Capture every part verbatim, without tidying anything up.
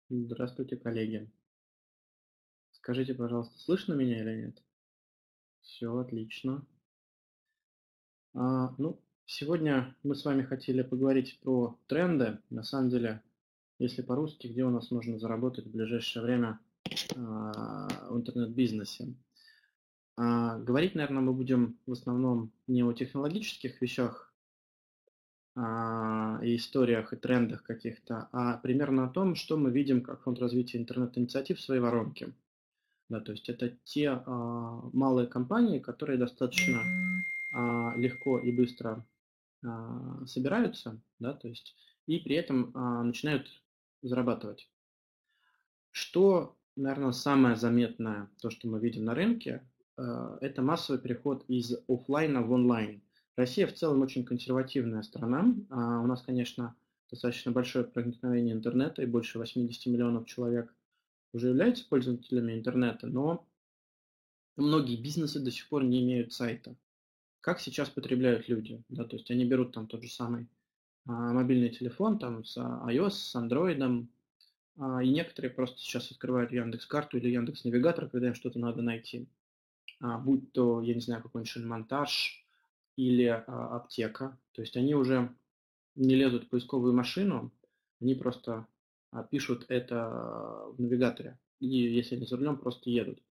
Здравствуйте, коллеги. Скажите, пожалуйста, слышно меня или нет? Все отлично. А, ну, сегодня мы с вами хотели поговорить про тренды. На самом деле, если по-русски, где у нас можно заработать в ближайшее время а, в интернет-бизнесе. А, говорить, наверное, мы будем в основном не о технологических вещах а, и историях, и трендах каких-то, а примерно о том, что мы видим как фонд развития интернет-инициатив в своей воронке. Да, то есть это те а, малые компании, которые достаточно а, легко и быстро а, собираются, да, то есть и при этом а, начинают зарабатывать. Что, наверное, самое заметное, то, что мы видим на рынке, а, это массовый переход из оффлайна в онлайн. Россия в целом очень консервативная страна. А, у нас, конечно, достаточно большое проникновение интернета, и больше восемьдесят миллионов человек уже являются пользователями интернета, но многие бизнесы до сих пор не имеют сайта. Как сейчас потребляют люди? Да, то есть они берут там тот же самый а, мобильный телефон там с а, iOS, с Android, а, и некоторые просто сейчас открывают Яндекс.Карту или Яндекс Навигатор, когда им что-то надо найти. А, будь то, я не знаю, какой-нибудь шиномонтаж или а, аптека. То есть они уже не лезут в поисковую машину, они просто а, пишут это в навигаторе. И если они за рулем, просто едут.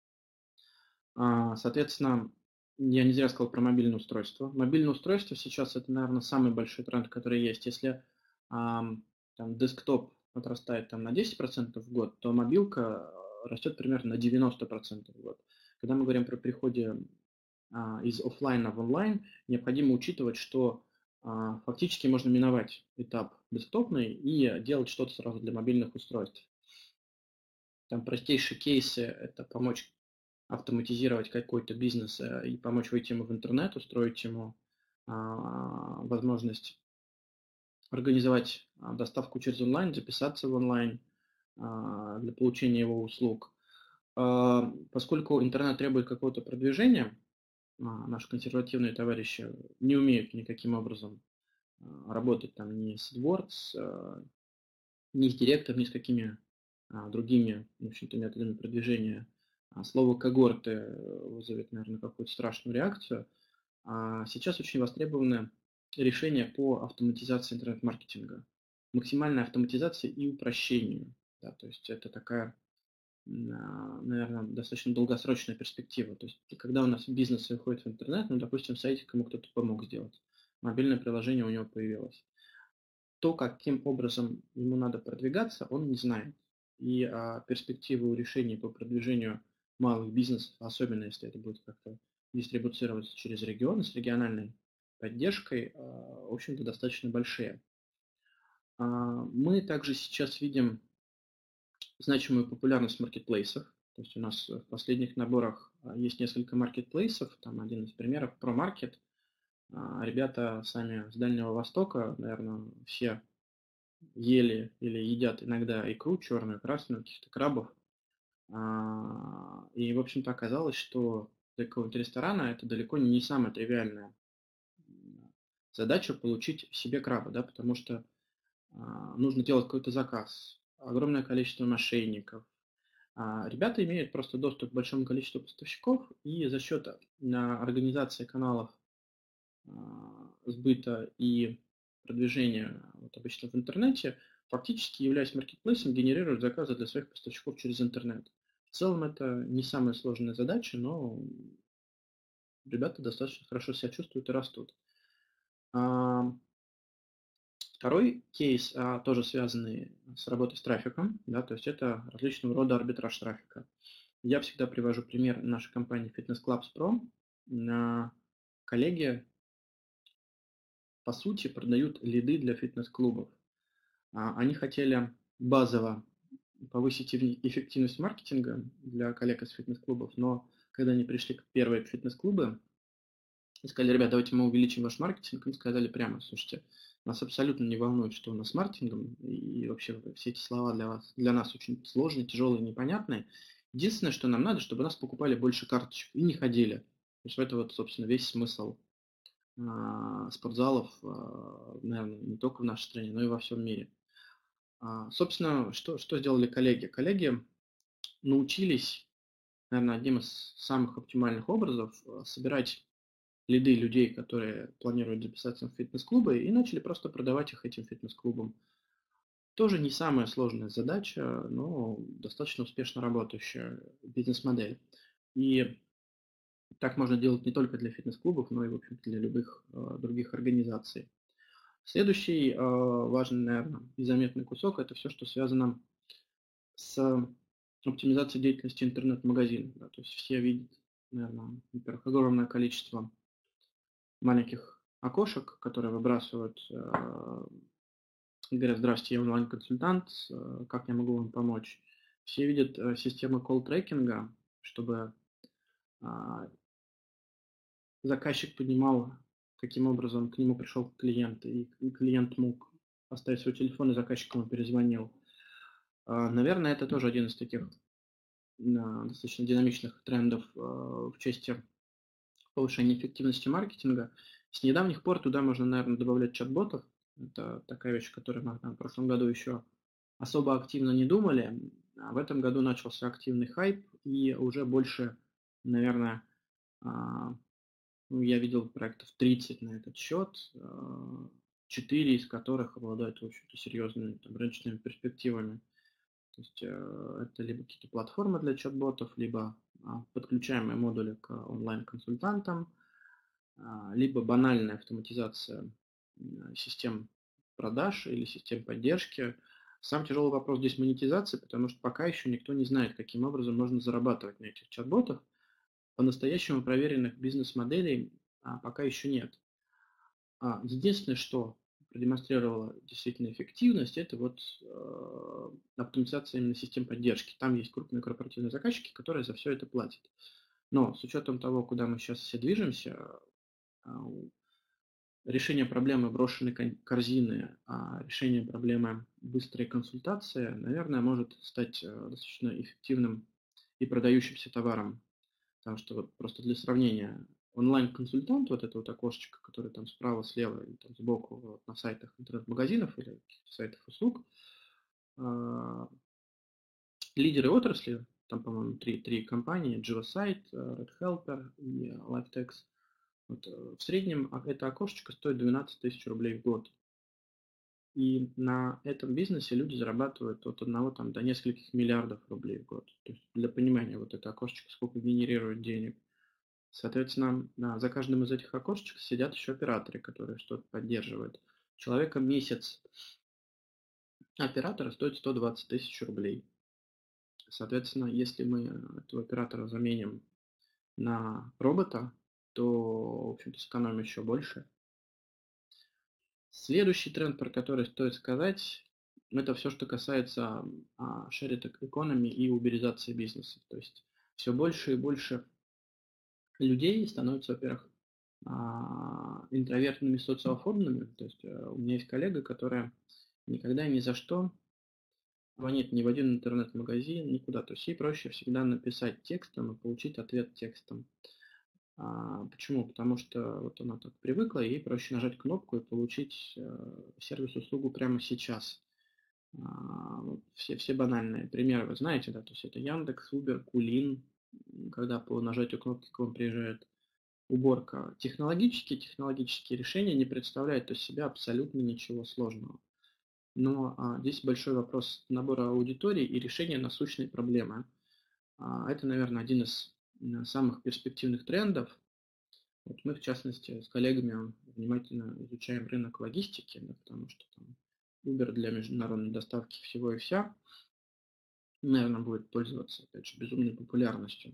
А, Соответственно, я не зря сказал про мобильное устройство. Мобильное устройство сейчас это, наверное, самый большой тренд, который есть. Если ам, там десктоп отрастает там на десять процентов в год, то мобилка э, растет примерно на девяносто процентов в год. Когда мы говорим про переходе а, из оффлайна в онлайн, необходимо учитывать, что а, фактически можно миновать этап десктопный и делать что-то сразу для мобильных устройств. Там простейшие кейсы – это помочь автоматизировать какой-то бизнес э, и помочь выйти ему в интернет, устроить ему а, возможность организовать а, доставку через онлайн, записаться в онлайн а, для получения его услуг. А, Поскольку интернет требует какого-то продвижения, а, наши консервативные товарищи не умеют никаким образом а, работать там ни с AdWords, а, ни с директором, ни с какими а, другими, в общем-то, методами продвижения. А, Слово когорты э, вызовет, наверное, какую-то страшную реакцию. А сейчас очень востребованы решения по автоматизации интернет-маркетинга. Максимальная автоматизация и упрощение. Да, то есть это такая, наверное, достаточно долгосрочная перспектива. То есть когда у нас бизнес выходит в интернет, ну, допустим, сайтик ему кто-то помог сделать, мобильное приложение у него появилось. То, каким образом ему надо продвигаться, он не знает. И а, перспективы решений по продвижению малых бизнесов, особенно если это будет как-то дистрибуцироваться через регионы с региональной поддержкой, а, в общем-то, достаточно большие. А, мы также сейчас видим значимую популярность маркетплейсов. То есть у нас в последних наборах а, есть несколько маркетплейсов. Там один из примеров ProMarket. А, Ребята сами с Дальнего Востока, наверное, все ели или едят иногда икру черную, красную, каких-то крабов. А, И, в общем-то, оказалось, что для какого-то ресторана это далеко не самая тривиальная задача получить себе краба, да, потому что а, нужно делать какой-то заказ, огромное количество мошенников. А Ребята имеют просто доступ к большому количеству поставщиков, и за счет а, организации каналов а, сбыта и продвижения вот обычно в интернете, фактически являясь маркетплейсом, генерируют заказы для своих поставщиков через интернет. В целом это не самая сложная задача, но ребята достаточно хорошо себя чувствуют и растут. А, Второй кейс, а, тоже связанный с работой с трафиком, да, то есть это различного рода арбитраж трафика. Я всегда привожу пример нашей компании Fitness Clubs Pro. На коллеги, по сути, продают лиды для фитнес-клубов. А, Они хотели базово повысить эффективность маркетинга для коллег из фитнес-клубов, но когда они пришли к первые фитнес-клубы и сказали: ребят, давайте мы увеличим ваш маркетинг, им сказали прямо: слушайте, нас абсолютно не волнует, что у нас с маркетингом, и вообще все эти слова для вас, для нас очень сложные, тяжелые, непонятные. Единственное, что нам надо, чтобы нас покупали больше карточек и не ходили. То есть это вот, собственно, весь смысл а, спортзалов, а, наверное, не только в нашей стране, но и во всем мире. А, Собственно, что, что сделали коллеги? Коллеги научились, наверное, одним из самых оптимальных образов э, собирать лиды людей, которые планируют записаться в фитнес-клубы, и начали просто продавать их этим фитнес-клубам. Тоже не самая сложная задача, но достаточно успешно работающая бизнес-модель. И так можно делать не только для фитнес-клубов, но и, в общем-то, для любых э, других организаций. Следующий э, важный, наверное, и заметный кусок – это все, что связано с оптимизацией деятельности интернет-магазина. Да, то есть все видят, наверное, во-первых, огромное количество маленьких окошек, которые выбрасывают э, и говорят: здравствуйте, я онлайн-консультант, э, как я могу вам помочь? Все видят э, системы колл-трекинга, чтобы а, заказчик понимал, каким образом к нему пришел клиент, и клиент мог оставить свой телефон, и заказчик ему перезвонил. А, Наверное, это тоже один из таких а, достаточно динамичных трендов а, в части повышения эффективности маркетинга. С недавних пор туда можно, наверное, добавлять чат-ботов. Это такая вещь, которой мы в прошлом году еще особо активно не думали. А в этом году начался активный хайп, и уже больше, наверное, а, ну, я видел проектов тридцать на этот счет, четыре из которых обладают, в общем-то, серьезными там, рыночными перспективами. То есть э, это либо какие-то платформы для чат-ботов, либо а, подключаемые модули к онлайн-консультантам, а, либо банальная автоматизация систем продаж или систем поддержки. Сам тяжелый вопрос здесь монетизации, потому что пока еще никто не знает, каким образом можно зарабатывать на этих чат-ботах. По-настоящему проверенных бизнес-моделей а, пока еще нет. А, единственное, что продемонстрировало действительно эффективность, это вот э, оптимизация именно систем поддержки. Там есть крупные корпоративные заказчики, которые за все это платят. Но с учетом того, куда мы сейчас все движемся, э, решение проблемы брошенной корзины, а решение проблемы быстрой консультации, наверное, может стать э, достаточно эффективным и продающимся товаром. Потому что вот просто для сравнения, онлайн-консультант, вот это вот окошечко, которое там справа, слева или там сбоку вот, на сайтах интернет-магазинов или сайтах услуг, э, лидеры отрасли, там, по-моему, три, три компании, Geosite, Red Helper и LifeTex, вот, э, в среднем это окошечко стоит двенадцать тысяч рублей в год. И на этом бизнесе люди зарабатывают от одного там, до нескольких миллиардов рублей в год. То есть для понимания, вот это окошечко сколько генерирует денег. Соответственно, да, за каждым из этих окошечек сидят еще операторы, которые что-то поддерживают. Человека месяц оператора стоит сто двадцать тысяч рублей. Соответственно, если мы этого оператора заменим на робота, то, в общем-то, сэкономим еще больше. Следующий тренд, про который стоит сказать, это все, что касается а, shared economy и уберизации бизнеса. То есть все больше и больше людей становятся, во-первых, а, интровертными, социофобными. То есть э, у меня есть коллега, которая никогда ни за что звонит ни в один интернет-магазин, никуда. То есть ей проще всегда написать текстом и получить ответ текстом. А, почему? Потому что вот она так привыкла, ей проще нажать кнопку и получить э, сервис-услугу прямо сейчас. А, вот все, все банальные примеры вы знаете, да, то есть это Яндекс, Uber, Кулин, когда по нажатию кнопки к вам приезжает уборка. Технологические, технологические решения не представляют из себя абсолютно ничего сложного. Но а, здесь большой вопрос набора аудитории и решения насущной проблемы. А, это, наверное, один из м, самых перспективных трендов. Вот мы, в частности, с коллегами внимательно изучаем рынок логистики, да, потому что там Uber для международной доставки всего и вся, наверное, будет пользоваться, опять же, безумной популярностью.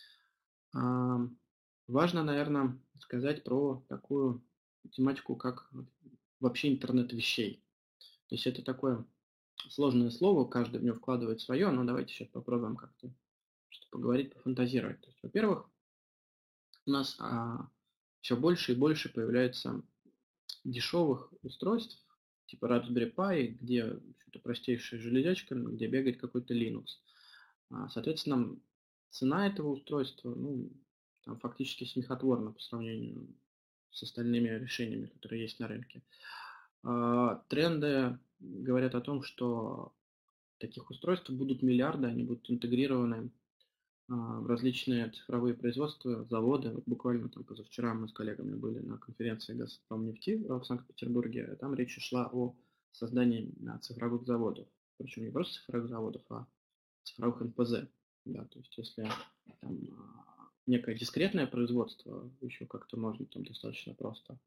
А, важно, наверное, сказать про такую тематику, как вообще интернет вещей. То есть это такое сложное слово, каждый в него вкладывает свое, но давайте сейчас попробуем как-то поговорить, пофантазировать. То есть, во-первых, у нас а, все больше и больше появляется дешевых устройств, типа Raspberry Pi, где что-то простейшая железячка, где бегает какой-то Linux. А, Соответственно, цена этого устройства, ну, там фактически смехотворна по сравнению с остальными решениями, которые есть на рынке. А, Тренды говорят о том, что таких устройств будут миллиарды, они будут интегрированы а, в различные цифровые производства, заводы. Вот буквально там позавчера мы с коллегами были на конференции «Газпромнефти» в Санкт-Петербурге. Там речь шла о создании а, цифровых заводов. Причем не просто цифровых заводов, а цифровых эн пэ зэ. Да, то есть если там, а, некое дискретное производство еще как-то можно там достаточно просто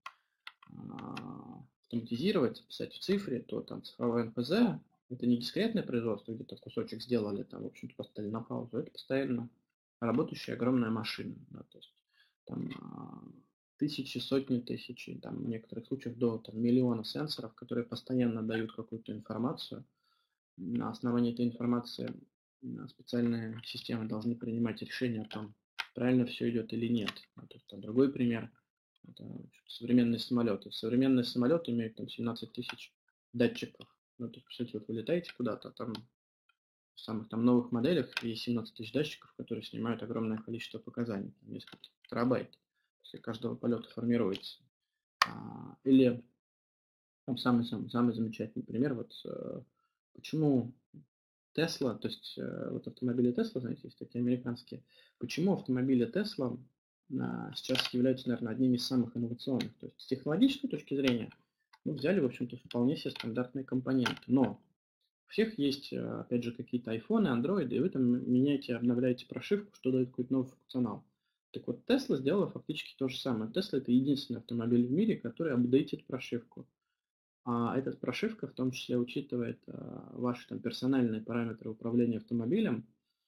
а, автоматизировать, писать в цифре, то там цифровое эн пэ зэ это не дискретное производство, где-то кусочек сделали, там, в общем-то, поставили на паузу, это постоянно работающая огромная машина. Да, то есть там а, тысячи, сотни тысяч, там, в некоторых случаях до там, миллиона сенсоров, которые постоянно дают какую-то информацию. На основании этой информации а, специальные системы должны принимать решение о том, правильно все идет или нет. А то есть, там, другой пример – это современные самолеты. Современные самолеты имеют там семнадцать тысяч датчиков. Ну, то есть, по сути, вот вы летаете куда-то, там в самых там новых моделях есть семнадцать тысяч датчиков, которые снимают огромное количество показаний, там несколько терабайт после каждого полета формируется. А, или там самый, самый, самый замечательный пример, вот э, почему Тесла, то есть э, вот автомобили Тесла, знаете, есть такие американские, почему автомобили Тесла а, сейчас являются, наверное, одними из самых инновационных. То есть с технологической точки зрения мы взяли, в общем-то, вполне себе стандартные компоненты, но у всех есть, опять же, какие-то айфоны, андроиды, и вы там меняете, обновляете прошивку, что дает какой-то новый функционал. Так вот, Tesla сделала фактически то же самое. Tesla это единственный автомобиль в мире, который апдейтит прошивку. А эта прошивка в том числе учитывает а, ваши там, персональные параметры управления автомобилем,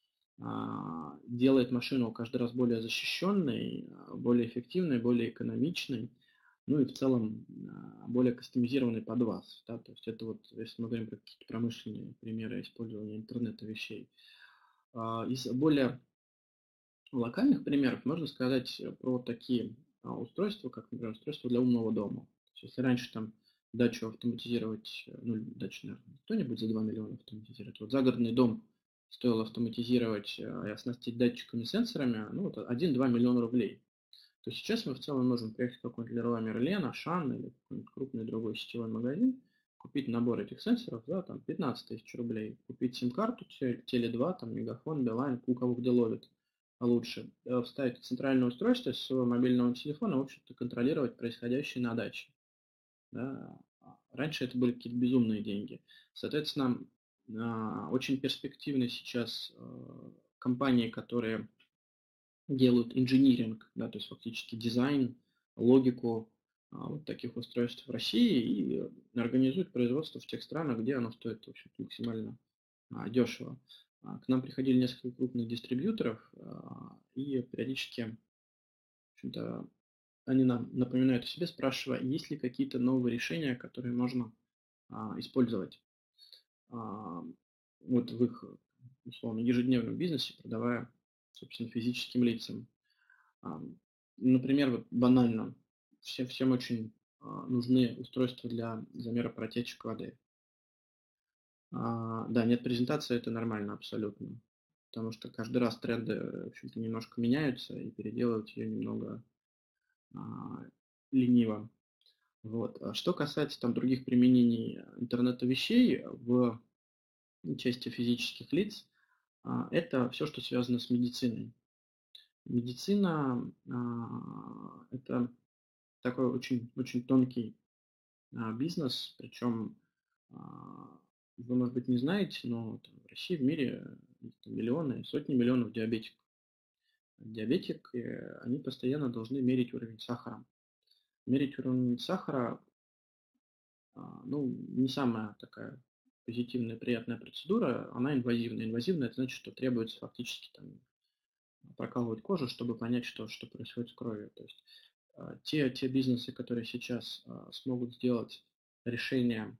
а, делает машину каждый раз более защищенной, более эффективной, более экономичной, ну и в целом а, более кастомизированный под вас. Да? То есть это вот, если мы говорим про какие-то промышленные примеры использования интернета вещей. А, из более локальных примеров можно сказать про такие а, устройства, как, например, устройство для умного дома. То есть, если раньше там дачу автоматизировать, ну, дачу, наверное, кто-нибудь за два миллиона автоматизирует. Вот загородный дом стоило автоматизировать и оснастить датчиками, сенсорами, ну, вот один-два миллиона рублей. То сейчас мы в целом можем приехать в какой-нибудь Leroy Merlin, Ашан или какой-нибудь крупный другой сетевой магазин, купить набор этих сенсоров за там, пятнадцать тысяч рублей, купить сим-карту, теле два, там, Мегафон, Билайн, у кого где ловит лучше, вставить центральное устройство с своего мобильного телефона, в общем-то, контролировать происходящее на даче. Да. Раньше это были какие-то безумные деньги. Соответственно, очень перспективны сейчас компании, которые делают инжиниринг, да, то есть фактически дизайн, логику а, вот таких устройств в России и организуют производство в тех странах, где оно стоит, в общем-то, максимально а, дешево. А, к нам приходили несколько крупных дистрибьюторов, а, и периодически, в общем-то, они нам напоминают о себе, спрашивая, есть ли какие-то новые решения, которые можно а, использовать а, вот в их, условно, ежедневном бизнесе, продавая, собственно, физическим лицам. Например, вот банально, всем, всем очень а, нужны устройства для замера протечек воды. А, да, нет презентации, это нормально абсолютно, потому что каждый раз тренды, в общем-то, немножко меняются, и переделывать ее немного а, лениво. Вот. А что касается там других применений интернета вещей в части физических лиц, а, это все, что связано с медициной. Медицина а, это такой очень, очень тонкий а, бизнес, причем а, вы, может быть, не знаете, но там, в России, в мире миллионы, сотни миллионов диабетиков. Диабетик, они постоянно должны мерить уровень сахара. Мерить уровень сахара, а, ну, не самая такая позитивная, приятная процедура, она инвазивная. Инвазивная – это значит, что требуется фактически там прокалывать кожу, чтобы понять, что, что происходит с кровью. То есть те, те бизнесы, которые сейчас а, смогут сделать решение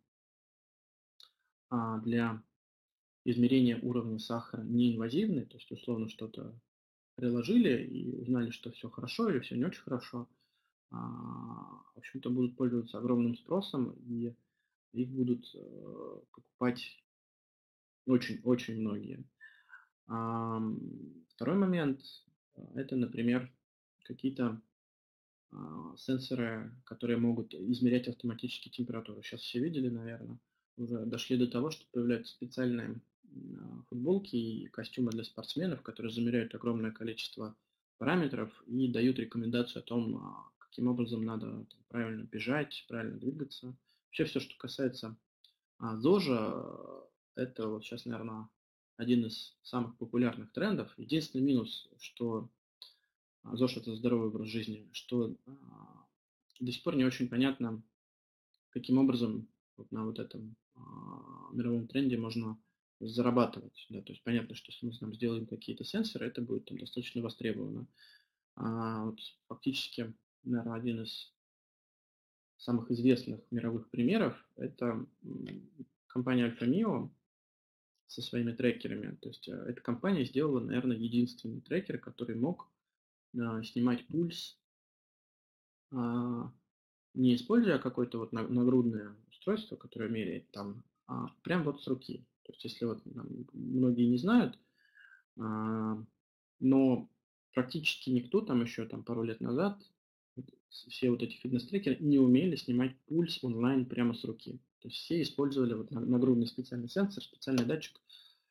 а, для измерения уровня сахара неинвазивные, то есть условно что-то приложили и узнали, что все хорошо или все не очень хорошо, а, в общем-то будут пользоваться огромным спросом и их будут э, покупать очень-очень многие. А, второй момент – это, например, какие-то а, сенсоры, которые могут измерять автоматически температуру. Сейчас все видели, наверное, уже дошли до того, что появляются специальные футболки и костюмы для спортсменов, которые замеряют огромное количество параметров и дают рекомендацию о том, каким образом надо там правильно бежать, правильно двигаться. Вообще все, что касается зожа, это вот сейчас, наверное, один из самых популярных трендов. Единственный минус, что ЗОЖ – это здоровый образ жизни, что до сих пор не очень понятно, каким образом вот на вот этом мировом тренде можно зарабатывать. Да, то есть понятно, что если мы там сделаем какие-то сенсоры, это будет там достаточно востребовано. А вот фактически, наверное, один из самых известных мировых примеров – это компания Alfa Mio со своими трекерами. То есть эта компания сделала, наверное, единственный трекер, который мог снимать пульс, не используя какое-то вот нагрудное устройство, которое меряет там, а прям вот с руки. То есть если вот там, многие не знают, но практически никто там еще там пару лет назад, все вот эти фитнес-трекеры не умели снимать пульс онлайн прямо с руки. То есть все использовали вот нагрудный специальный сенсор, специальный датчик,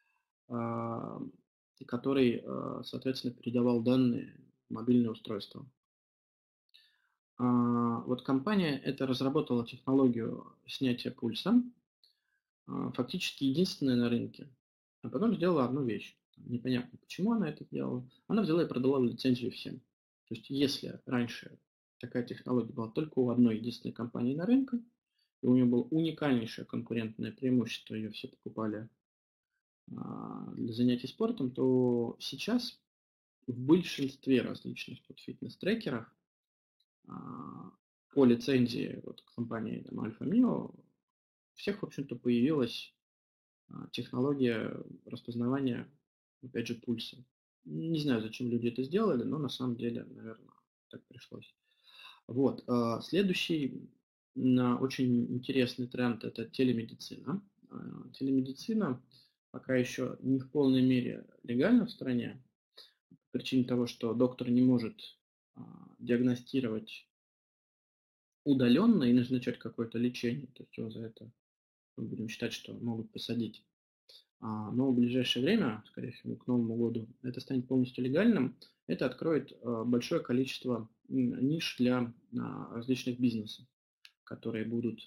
который, соответственно, передавал данные в мобильное устройство. Вот компания это разработала технологию снятия пульса, фактически единственная на рынке. А потом сделала одну вещь. Непонятно, почему она это делала. Она взяла и продала лицензию всем. То есть если раньше такая технология была только у одной единственной компании на рынке, и у нее было уникальнейшее конкурентное преимущество, ее все покупали для занятий спортом, то сейчас в большинстве различных вот фитнес-трекеров по лицензии вот компании там, Alfa Mio у всех, в общем-то, появилась технология распознавания, опять же, пульса. Не знаю, зачем люди это сделали, но на самом деле, наверное, так пришлось. Вот. Следующий очень интересный тренд – это телемедицина. Телемедицина пока еще не в полной мере легальна в стране, по причине того, что доктор не может диагностировать удаленно и назначать какое-то лечение, то есть его за это мы будем считать, что могут посадить. Но в ближайшее время, скорее всего, к Новому году, это станет полностью легальным. Это откроет большое количество ниш для различных бизнесов, которые будут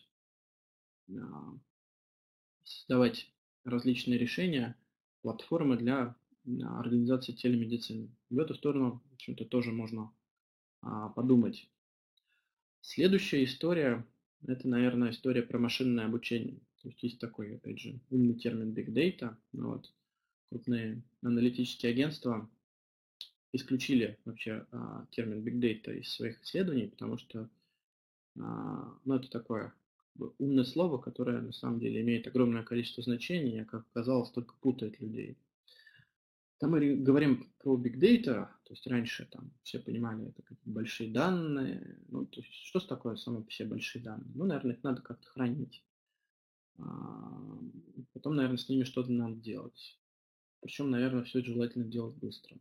создавать различные решения, платформы для организации телемедицины. В эту сторону, в общем-то, тоже можно подумать. Следующая история – это, наверное, история про машинное обучение. То есть есть такой, опять же, умный термин Big Data. Вот. Крупные аналитические агентства исключили вообще а, термин Big Data из своих исследований, потому что а, ну, это такое умное слово, которое на самом деле имеет огромное количество значений, а как оказалось, только путает людей. Там мы говорим про Big Data, то есть раньше там все понимали, это какие большие данные. Ну, то есть что такое самые по себе большие данные? Ну, наверное, их надо как-то хранить. Потом, наверное, с ними что-то надо делать. Причем, наверное, все это желательно делать быстро.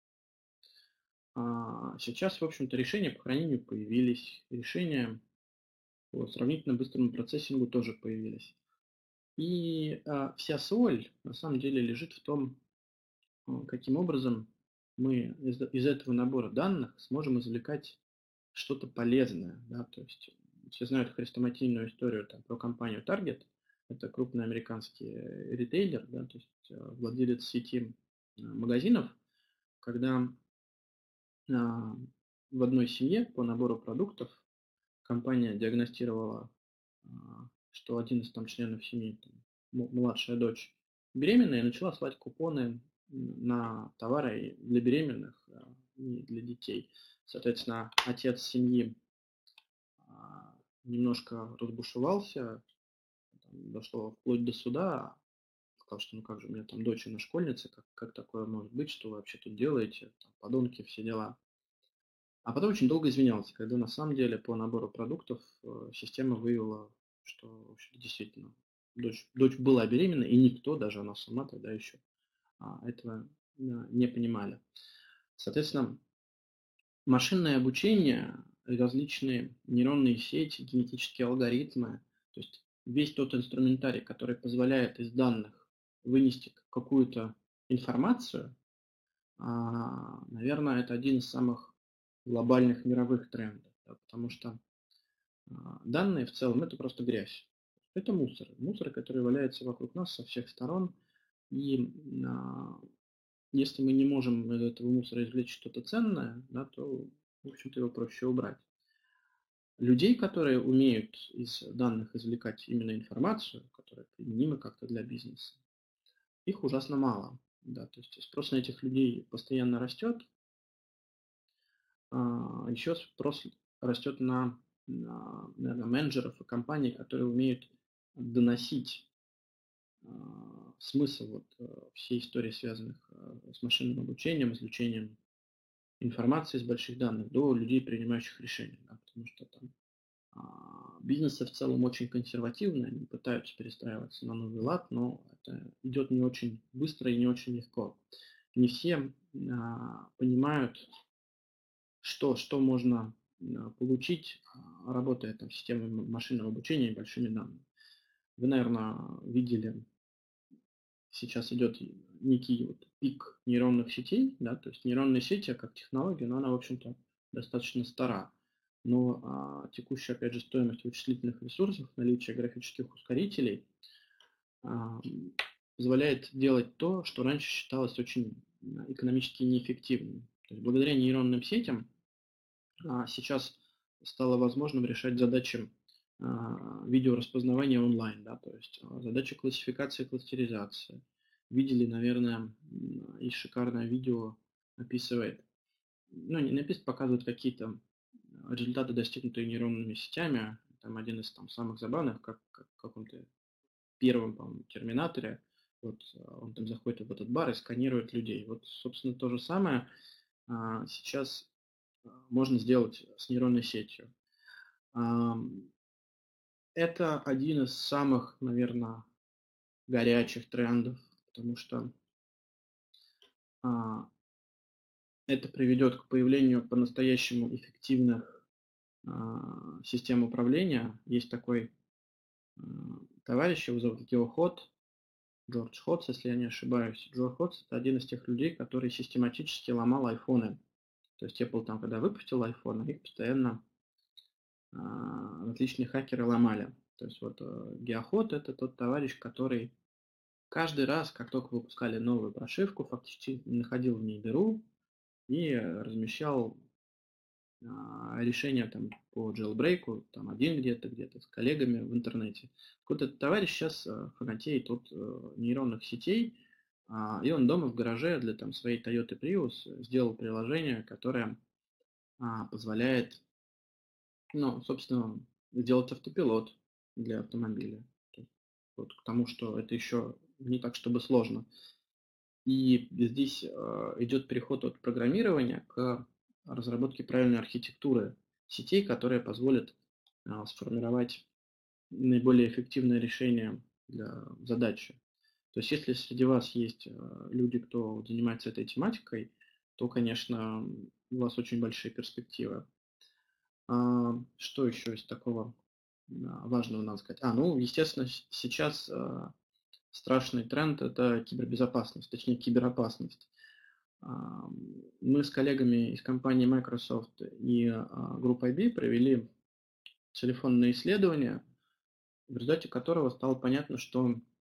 Сейчас, в общем-то, решения по хранению появились. Решения по сравнительно быстрому процессингу тоже появились. И вся соль, на самом деле, лежит в том, каким образом мы из, из этого набора данных сможем извлекать что-то полезное. Да? То есть все знают хрестоматийную историю там, про компанию Target. Это крупный американский ритейлер, да, то есть владелец сети магазинов, когда в одной семье по набору продуктов компания диагностировала, что один из там членов семьи, там, младшая дочь, беременная, и начала слать купоны на товары для беременных и для детей. Соответственно, отец семьи немножко разбушевался, дошло вплоть до суда, сказал, что ну как же, у меня там дочь, она школьница, как, как такое может быть, что вы вообще тут делаете, там, подонки, все дела. А потом очень долго извинялся, когда на самом деле по набору продуктов система выявила, что в общем, действительно дочь, дочь была беременна, и никто, даже она сама тогда еще этого не понимали. Соответственно, машинное обучение, различные нейронные сети, генетические алгоритмы, то есть весь тот инструментарий, который позволяет из данных вынести какую-то информацию, а, наверное, это один из самых глобальных мировых трендов, да, потому что а, данные в целом это просто грязь. Это мусор. Мусор, который валяется вокруг нас со всех сторон. И а, если мы не можем из этого мусора извлечь что-то ценное, да, то, в общем-то, его проще убрать. Людей, которые умеют из данных извлекать именно информацию, которая применима как-то для бизнеса, их ужасно мало. Да, то есть спрос на этих людей постоянно растет. А, еще спрос растет на, на, наверное, менеджеров и компаний, которые умеют доносить а, смысл вот, а, всей истории, связанных а, с машинным обучением, извлечением информации из больших данных до людей, принимающих решения. Да, потому что там а, бизнесы в целом очень консервативны, они пытаются перестраиваться на новый лад, но это идет не очень быстро и не очень легко. Не все а, понимают, что, что можно а, получить, а, работая там, с системой машинного обучения и большими данными. Вы, наверное, видели, сейчас идет некий вот пик нейронных сетей, да, то есть нейронные сети как технология, но она, в общем-то, достаточно стара. Но а, текущая, опять же, стоимость вычислительных ресурсов, наличие графических ускорителей а, позволяет делать то, что раньше считалось очень экономически неэффективным. То есть благодаря нейронным сетям а, сейчас стало возможным решать задачи а, видеораспознавания онлайн, да, то есть а, задачи классификации и кластеризации. Видели, наверное, есть шикарное видео, описывает, ну, не написано, показывает какие-то результаты, достигнутые нейронными сетями. Там один из там, самых забавных, как, как в каком-то первом, по-моему, терминаторе. Вот а, он там заходит в этот бар и сканирует людей. Вот, собственно, то же самое а, сейчас можно сделать с нейронной сетью. Это один из самых, наверное, горячих трендов, потому что а, это приведет к появлению по-настоящему эффективных а, систем управления. Есть такой а, товарищ, его зовут Гео Хот, Джордж Ходс, если я не ошибаюсь. Джордж Ходс – это один из тех людей, который систематически ломал айфоны. То есть Apple там, когда выпустил iPhone, их постоянно а, различные хакеры ломали. То есть вот Геоход – это тот товарищ, который каждый раз, как только выпускали новую прошивку, фактически находил в ней дыру и размещал а, решения там, по джейлбрейку, там один где-то, где-то с коллегами в интернете. Вот этот товарищ сейчас а, фанатеет от а, нейронных сетей, а, и он дома в гараже для там, своей Toyota Prius сделал приложение, которое а, позволяет, ну, собственно, сделать автопилот для автомобиля. Вот к тому, что это еще не так, чтобы сложно. И здесь э, идет переход от программирования к разработке правильной архитектуры сетей, которая позволит э, сформировать наиболее эффективное решение для задачи. То есть если среди вас есть э, люди, кто занимается этой тематикой, то, конечно, у вас очень большие перспективы. А, что еще из такого важного надо сказать? А, ну, естественно, сейчас э, страшный тренд – это кибербезопасность, точнее киберопасность. Мы с коллегами из компании Microsoft и группы ай би провели телефонное исследование, в результате которого стало понятно, что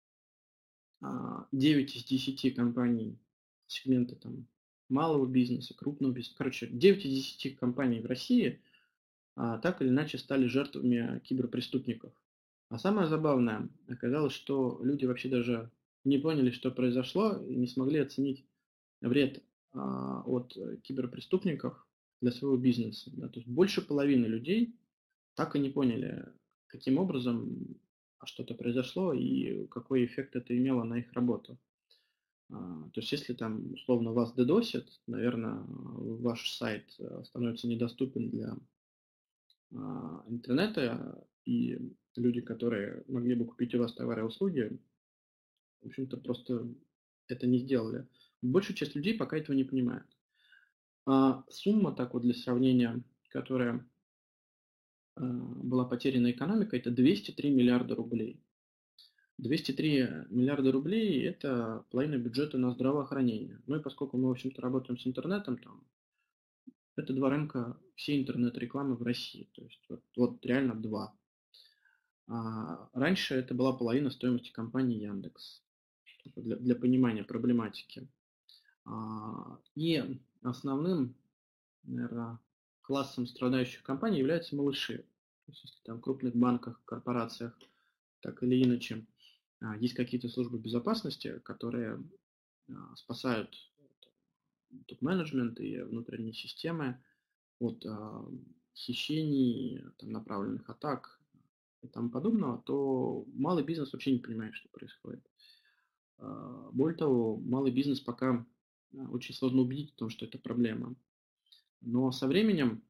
девять из десяти компаний сегмента там, малого бизнеса, крупного бизнеса, короче, девять из десяти компаний в России так или иначе стали жертвами киберпреступников. А самое забавное оказалось, что люди вообще даже не поняли, что произошло, и не смогли оценить вред а, от киберпреступников для своего бизнеса. Да. То есть больше половины людей так и не поняли, каким образом что-то произошло и какой эффект это имело на их работу. А, то есть если там условно вас дедосят, наверное, ваш сайт становится недоступен для а, интернета, и люди, которые могли бы купить у вас товары и услуги, в общем-то, просто это не сделали. Большая часть людей пока этого не понимает. А сумма, так вот для сравнения, которая была потеряна экономика, это двести три миллиарда рублей. двести три миллиарда рублей – это половина бюджета на здравоохранение. Ну и поскольку мы, в общем-то, работаем с интернетом, там, это два рынка всей интернет-рекламы в России. То есть вот, вот реально два. А раньше это была половина стоимости компании Яндекс. Для, для понимания проблематики. А, и основным, наверное, классом страдающих компаний являются малыши. То есть, если там в крупных банках, корпорациях, так или иначе, есть какие-то службы безопасности, которые спасают топ-менеджмент и внутренние системы от хищений, там, направленных атак и тому подобного, то малый бизнес вообще не понимает, что происходит. Более того, малый бизнес пока очень сложно убедить в том, что это проблема. Но со временем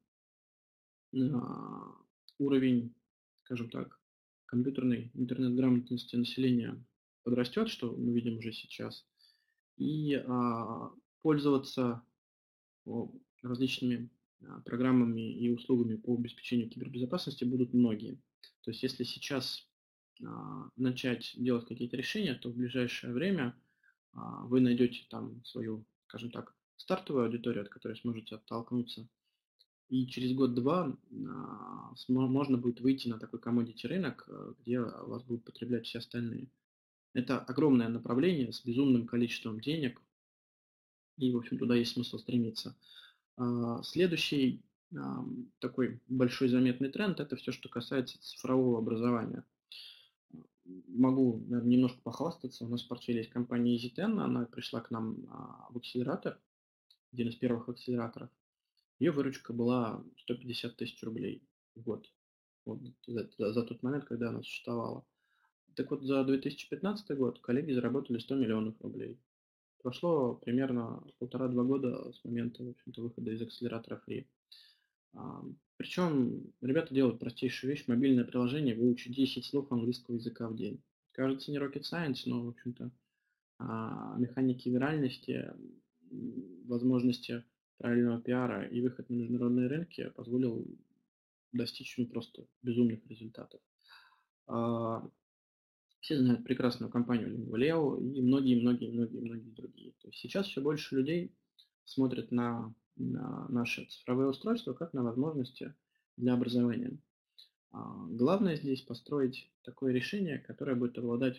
уровень, скажем так, компьютерной интернет-грамотности населения подрастет, что мы видим уже сейчас, и пользоваться различными программами и услугами по обеспечению кибербезопасности будут многие. То есть если сейчас начать делать какие-то решения, то в ближайшее время вы найдете там свою, скажем так, стартовую аудиторию, от которой сможете оттолкнуться. И через год-два можно будет выйти на такой commodity рынок, где вас будут потреблять все остальные. Это огромное направление с безумным количеством денег, и, в общем, туда есть смысл стремиться. Следующий такой большой заметный тренд – это все, что касается цифрового образования. Могу, наверное, немножко похвастаться. У нас в портфеле есть компания EasyTen, она пришла к нам в акселератор, один из первых акселераторов. Ее выручка была сто пятьдесят тысяч рублей в год, вот, за, за, за тот момент, когда она существовала. Так вот, за две тысячи пятнадцатый год коллеги заработали сто миллионов рублей. Прошло примерно полтора-два года с момента, в общем-то, выхода из акселератора Free. Причем ребята делают простейшую вещь, мобильное приложение, выучить десять слов английского языка в день. Кажется, не rocket science, но, в общем-то, механики виральности, возможности правильного пиара и выход на международные рынки позволил достичь ну, просто безумных результатов. Все знают прекрасную компанию Lenovo и многие-многие-многие-многие другие. То есть сейчас все больше людей смотрят на, на наши цифровые устройства как на возможности для образования. Главное здесь построить такое решение, которое будет обладать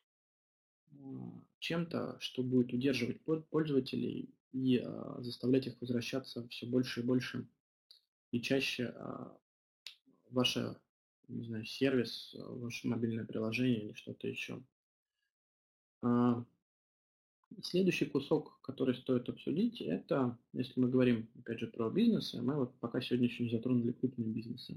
чем-то, что будет удерживать пользователей и заставлять их возвращаться все больше и больше и чаще в ваше, не знаю, сервис, ваше мобильное приложение или что-то еще. Следующий кусок, который стоит обсудить, это, если мы говорим, опять же, про бизнесы, мы вот пока сегодня еще не затронули крупные бизнесы.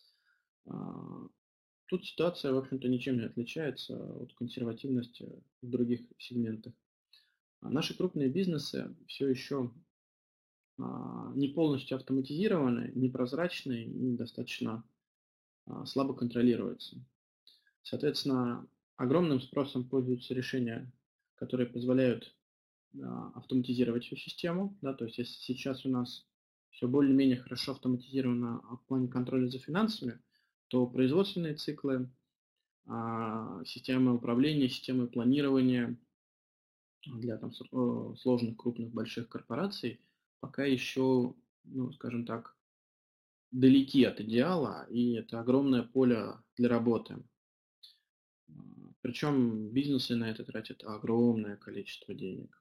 Тут ситуация, в общем-то, ничем не отличается от консервативности в других сегментах. Наши крупные бизнесы все еще не полностью автоматизированы, непрозрачны и достаточно слабо контролируются. Соответственно, огромным спросом пользуются решения, которые позволяют автоматизировать всю систему. Да, то есть если сейчас у нас все более-менее хорошо автоматизировано в плане контроля за финансами, то производственные циклы, системы управления, системы планирования для там, сложных, крупных, больших корпораций пока еще, ну, скажем так, далеки от идеала, и это огромное поле для работы. Причем бизнесы на это тратят огромное количество денег.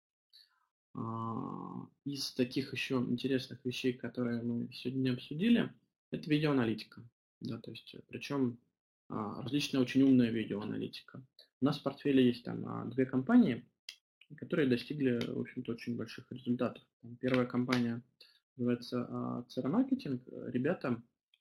Из таких еще интересных вещей, которые мы сегодня обсудили, это видеоаналитика. Да, то есть, причем различная очень умная видеоаналитика. У нас в портфеле есть там две компании, которые достигли, в общем-то, очень больших результатов. Первая компания называется си ар эм Marketing. Ребята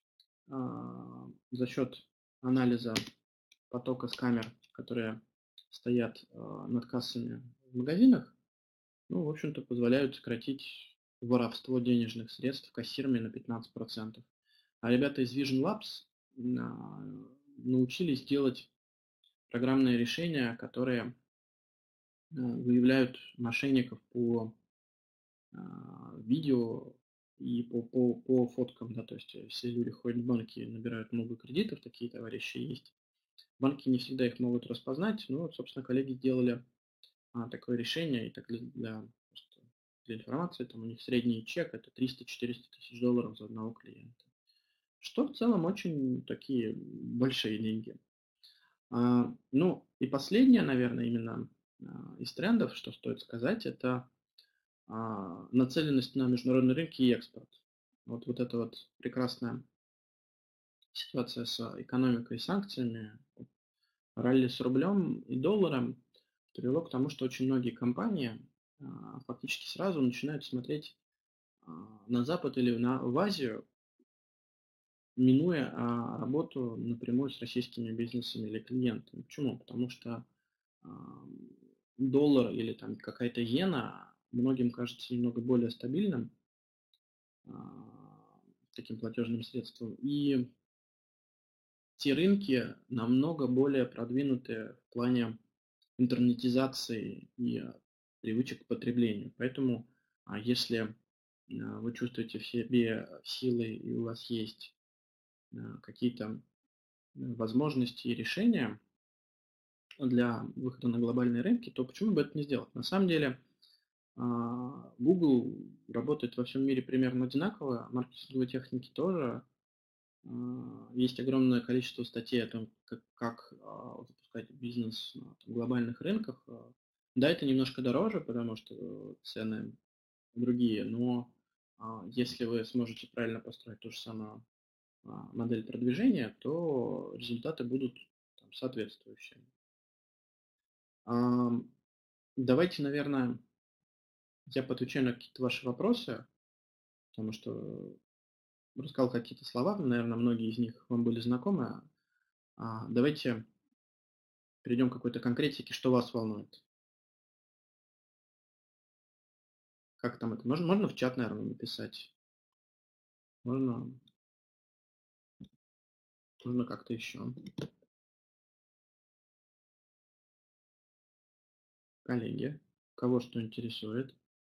за счет анализа потока с камер, которые стоят над кассами в магазинах, ну, в общем-то, позволяют сократить воровство денежных средств кассирами на пятнадцать процентов. А ребята из Vision Labs научились делать программные решения, которые выявляют мошенников по видео, и по, по, по фоткам, да, то есть если люди ходят в банки и набирают много кредитов, такие товарищи есть. Банки не всегда их могут распознать, но, собственно, коллеги сделали а, такое решение, и так для, для, просто для информации, там у них средний чек это триста-четыреста тысяч долларов за одного клиента. Что в целом очень такие большие деньги. А, ну и последнее, наверное, именно а, из трендов, что стоит сказать, это а, нацеленность на международные рынки и экспорт. Вот, вот эта вот прекрасная ситуация с экономикой и санкциями, ралли с рублем и долларом привело к тому, что очень многие компании а, фактически сразу начинают смотреть а, на Запад или на, в Азию, минуя а, работу напрямую с российскими бизнесами или клиентами. Почему? Потому что а, доллар или там какая-то иена многим кажется немного более стабильным а, таким платежным средством. И те рынки намного более продвинутые в плане интернетизации и а, привычек к потреблению. Поэтому, а, если а, вы чувствуете в себе силы и у вас есть а, какие-то возможности и решения для выхода на глобальные рынки, то почему бы это не сделать? На самом деле, а, Google работает во всем мире примерно одинаково, маркетинговые техники тоже. А, Есть огромное количество статей о том, как, как а, запускать бизнес на там, глобальных рынках. А, Да, это немножко дороже, потому что цены другие, но а, если вы сможете правильно построить ту же самую а, модель продвижения, то результаты будут там, соответствующие. А, Давайте, наверное, я поотвечаю на какие-то ваши вопросы, потому что рассказал какие-то слова, наверное, многие из них вам были знакомы. А, Давайте перейдем к какой-то конкретике, что вас волнует. Как там это? Можно, можно в чат, наверное, написать. Можно, можно как-то еще. Коллеги, кого что интересует?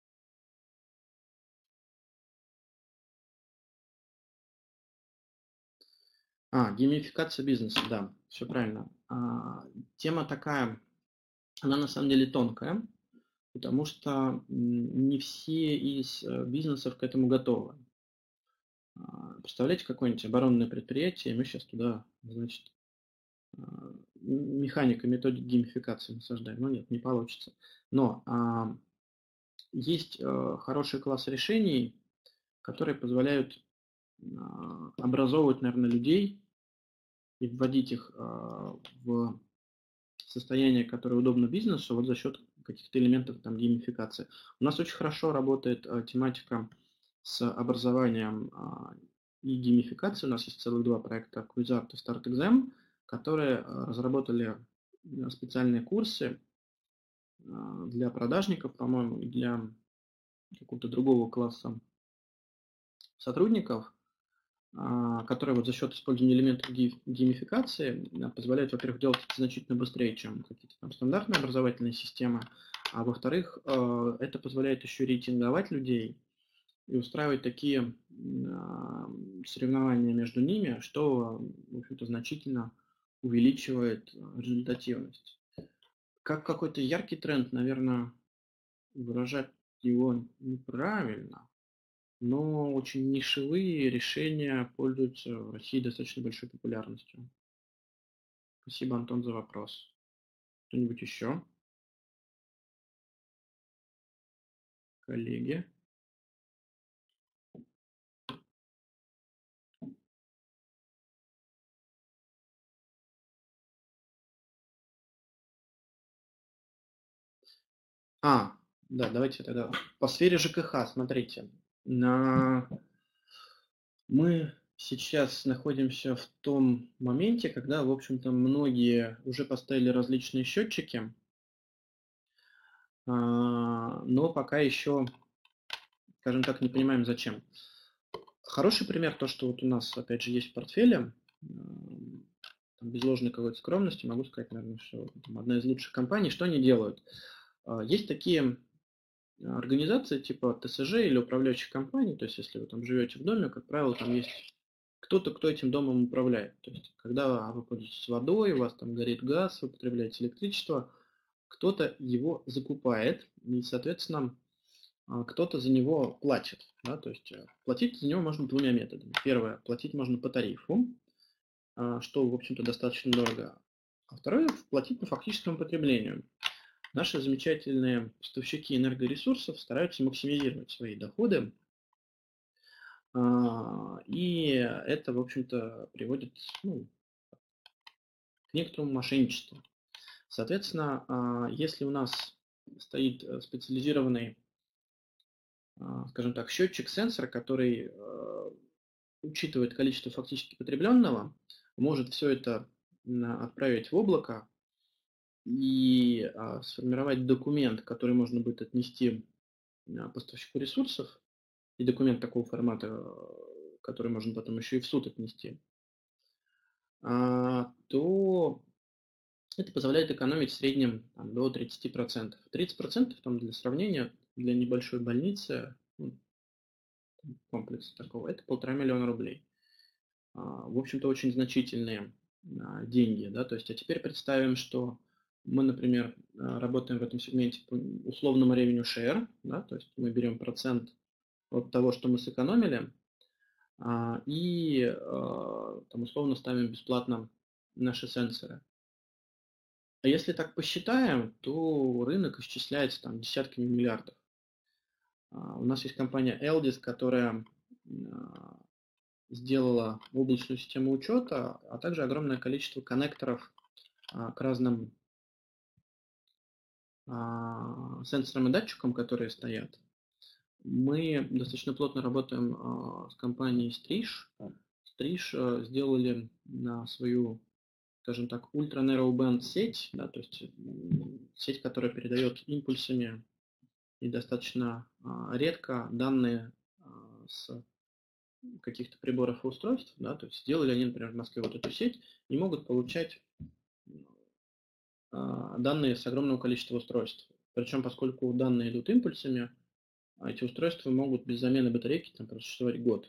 А, геймификация бизнеса, да, все правильно. А, тема такая, она на самом деле тонкая, потому что не все из э, бизнесов к этому готовы. А, Представляете, какое-нибудь оборонное предприятие, мы сейчас туда, значит, а, механика, методик геймификации насаждаем. Ну нет, не получится. Но а, есть а, хороший класс решений, которые позволяют а, образовывать, наверное, людей и вводить их а, в состояние, которое удобно бизнесу, вот за счет каких-то элементов там геймификации. У нас очень хорошо работает а, тематика с образованием а, и геймификацией. У нас есть целых два проекта Quizart и StartExam, которые а, разработали специальные курсы а, для продажников, по-моему, и для какого-то другого класса сотрудников, а, которые вот за счет использования элементов геймификации а, позволяют, во-первых, делать это значительно быстрее, чем какие-то там стандартные образовательные системы, а во-вторых, а, это позволяет еще рейтинговать людей и устраивать такие а, соревнования между ними, что, в общем-то, значительно увеличивает результативность. Как какой-то яркий тренд, наверное, выражать его неправильно, но очень нишевые решения пользуются в России достаточно большой популярностью. Спасибо, Антон, за вопрос. Кто-нибудь еще? Коллеги? А, да, давайте тогда. По сфере ЖКХ, смотрите. На... Мы сейчас находимся в том моменте, когда, в общем-то, многие уже поставили различные счетчики, но пока еще, скажем так, не понимаем, зачем. Хороший пример, то, что вот у нас, опять же, есть в портфеле, там, без ложной какой-то скромности, могу сказать, наверное, что там, одна из лучших компаний. Что они делают? Есть такие организации типа ТСЖ или управляющих компаний, то есть если вы там живете в доме, как правило, там есть кто-то, кто этим домом управляет. То есть когда вы пользуетесь водой, у вас там горит газ, вы потребляете электричество, кто-то его закупает, и, соответственно, кто-то за него платит. Да? То есть платить за него можно двумя методами. Первое, платить можно по тарифу, что, в общем-то, достаточно дорого. А второе, платить по фактическому потреблению. Наши замечательные поставщики энергоресурсов стараются максимизировать свои доходы, и это, в общем-то, приводит ну, к некоторому мошенничеству. Соответственно, если у нас стоит специализированный, скажем так, счетчик-сенсор, который учитывает количество фактически потребленного, может все это отправить в облако и сформировать документ, который можно будет отнести поставщику ресурсов, и документ такого формата, который можно потом еще и в суд отнести, то это позволяет экономить в среднем там, до тридцати процентов. тридцать процентов там, для сравнения, для небольшой больницы, ну, комплекса такого, это полтора миллиона рублей. В общем-то, очень значительные деньги. Да? То есть, а теперь представим, что мы, например, работаем в этом сегменте по условному revenue share, да? То есть мы берем процент от того, что мы сэкономили, и там, условно ставим бесплатно наши сенсоры. А если так посчитаем, то рынок исчисляется там десятками миллиардов. У нас есть компания Eldis, которая сделала облачную систему учета, а также огромное количество коннекторов к разным сенсорам и датчикам, которые стоят. Мы достаточно плотно работаем с компанией Strish. Strish сделали на свою, скажем так, ультра narrowband сеть, да, то есть сеть, которая передает импульсами и достаточно редко данные с каких-то приборов и устройств, да, то есть сделали они, например, в Москве вот эту сеть и могут получать данные с огромного количества устройств. Причем, поскольку данные идут импульсами, эти устройства могут без замены батарейки там просуществовать год.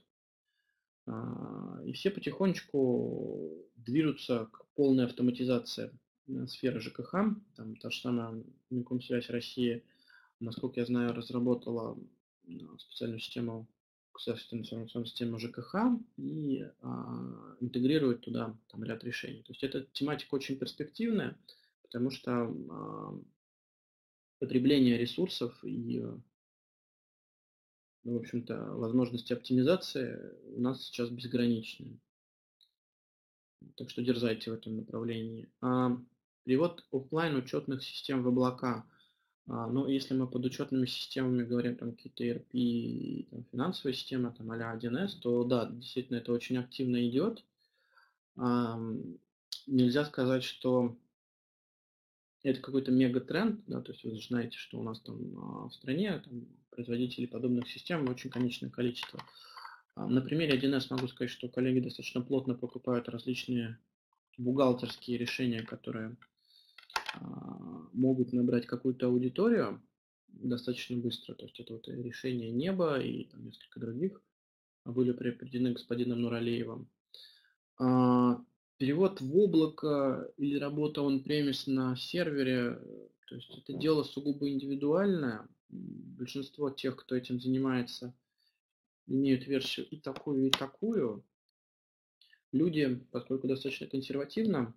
И все потихонечку движутся к полной автоматизации сферы ЖКХ. Там та же самая Минкомсвязь России, насколько я знаю, разработала специальную систему, государственную информационную систему ЖКХ и а, интегрирует туда там, ряд решений. То есть эта тематика очень перспективная, потому что а, потребление ресурсов и, ну, в общем-то, возможности оптимизации у нас сейчас безграничны. Так что дерзайте в этом направлении. А, перевод офлайн учетных систем в облака. А, ну, если мы под учетными системами говорим там какие-то и эр пи, там, финансовые системы, там а-ля один эс, то да, действительно это очень активно идет. А, нельзя сказать, что это какой-то мегатренд, да, то есть вы же знаете, что у нас там а, в стране там, производителей подобных систем очень конечное количество. А, на примере один эс могу сказать, что коллеги достаточно плотно покупают различные бухгалтерские решения, которые а, могут набрать какую-то аудиторию достаточно быстро. То есть это вот решение неба и там несколько других были приведены господином Нуралеевым. А, перевод в облако или работа он-премис на сервере, то есть это дело сугубо индивидуальное. Большинство тех, кто этим занимается, имеют версию и такую, и такую. Люди, поскольку достаточно консервативно,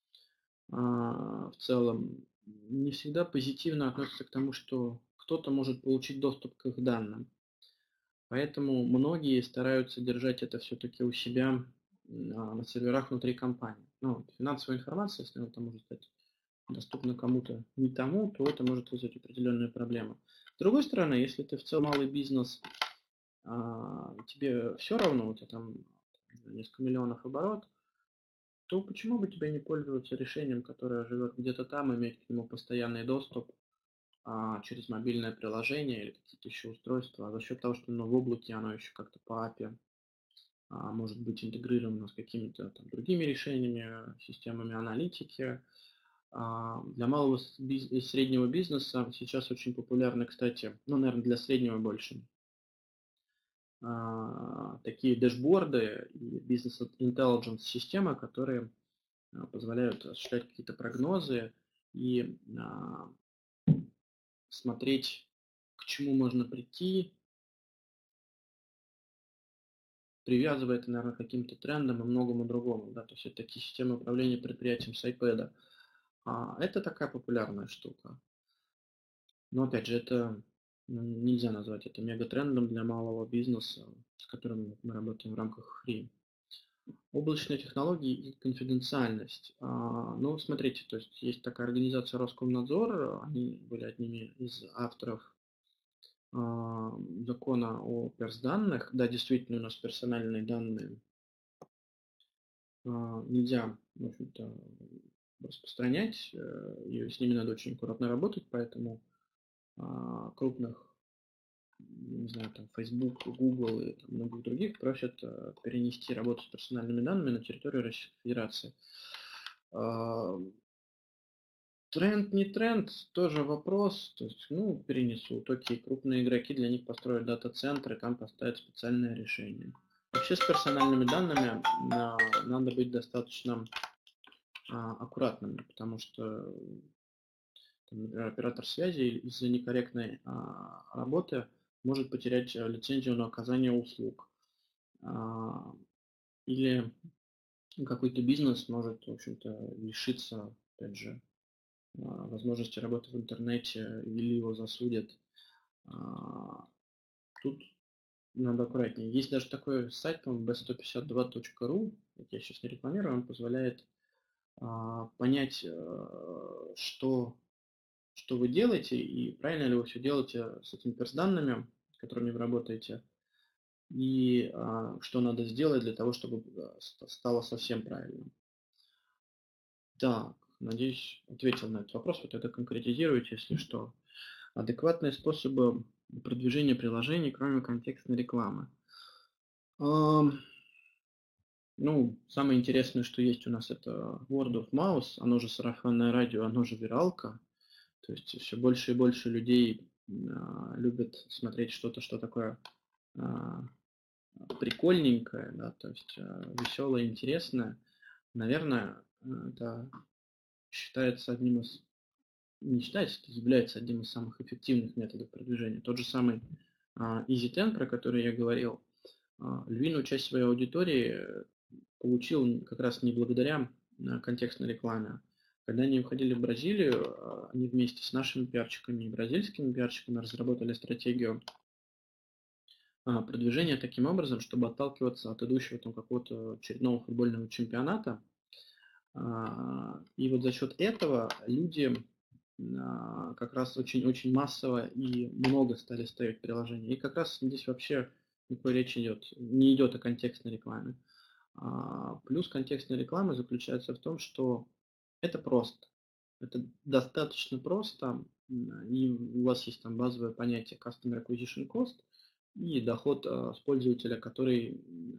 в целом не всегда позитивно относятся к тому, что кто-то может получить доступ к их данным. Поэтому многие стараются держать это все-таки у себя на серверах внутри компании. Ну, финансовая информация, если она там может стать доступна кому-то не тому, то это может вызвать определенные проблемы. С другой стороны, если ты в целом малый бизнес, тебе все равно, у тебя там несколько миллионов оборот, то почему бы тебе не пользоваться решением, которое живет где-то там, иметь к нему постоянный доступ а, через мобильное приложение или какие-то еще устройства, а за счет того, что оно в облаке, оно еще как-то по эй пи ай а, может быть интегрировано с какими-то там другими решениями, системами аналитики, Для малого и среднего бизнеса сейчас очень популярны, кстати, ну, наверное, для среднего больше, такие дэшборды и бизнес-интеллигенс системы, которые позволяют осуществлять какие-то прогнозы и смотреть, к чему можно прийти, привязывая это, наверное, к каким-то трендам и многому другому. Да? То есть это такие системы управления предприятием с iPad. А это такая популярная штука. Но опять же, это нельзя назвать это мегатрендом для малого бизнеса, с которым мы работаем в рамках Free. Облачные технологии и конфиденциальность. А, ну, смотрите, то есть есть такая организация Роскомнадзор, они были одними из авторов а, закона о персданных. Да, действительно, у нас персональные данные а, нельзя, в общем-то, распространять, и с ними надо очень аккуратно работать, поэтому а, крупных, не знаю, там, Facebook, Google и там, многих других просят а, перенести работу с персональными данными на территорию Российской Федерации. А, тренд, не тренд, тоже вопрос. То есть, ну, перенесут. Окей, крупные игроки, для них построят дата-центры, там поставят специальное решение. Вообще с персональными данными а, надо быть достаточно а, аккуратными, потому что например, оператор связи из-за некорректной а, работы может потерять лицензию на оказание услуг. А, или какой-то бизнес может, в общем-то, лишиться, опять же, а, возможности работы в интернете или его засудят. А, тут надо аккуратнее. Есть даже такой сайт, по-моему, би сто пятьдесят два точка ру, я сейчас не рекламирую, он позволяет а, понять, а, что что вы делаете и правильно ли вы все делаете с этими персданными, с которыми вы работаете, и а, что надо сделать для того, чтобы стало совсем правильным. Так, надеюсь, ответил на этот вопрос. Вот это конкретизируйте, если что. Адекватные способы продвижения приложений, кроме контекстной рекламы. А, ну, самое интересное, что есть у нас, это word of mouth, оно же сарафанное радио, оно же виралка. То есть все больше и больше людей а, любят смотреть что-то, что такое а, прикольненькое, да, то есть а, веселое, интересное. Наверное, это считается одним из, не считается, это является одним из самых эффективных методов продвижения. Тот же самый а, Easy Ten, про который я говорил, а, львиную часть своей аудитории получил как раз не благодаря контекстной рекламе. Когда они уходили в Бразилию, они вместе с нашими пиарщиками и бразильскими пиарщиками разработали стратегию продвижения таким образом, чтобы отталкиваться от идущего там какого-то очередного футбольного чемпионата. И вот за счет этого люди как раз очень-очень массово и много стали ставить приложения. И как раз здесь вообще никакой речи идет, не идет о контекстной рекламе. Плюс контекстной рекламы заключается в том, что это просто. Это достаточно просто, и у вас есть там базовое понятие Customer Acquisition Cost и доход с пользователя, который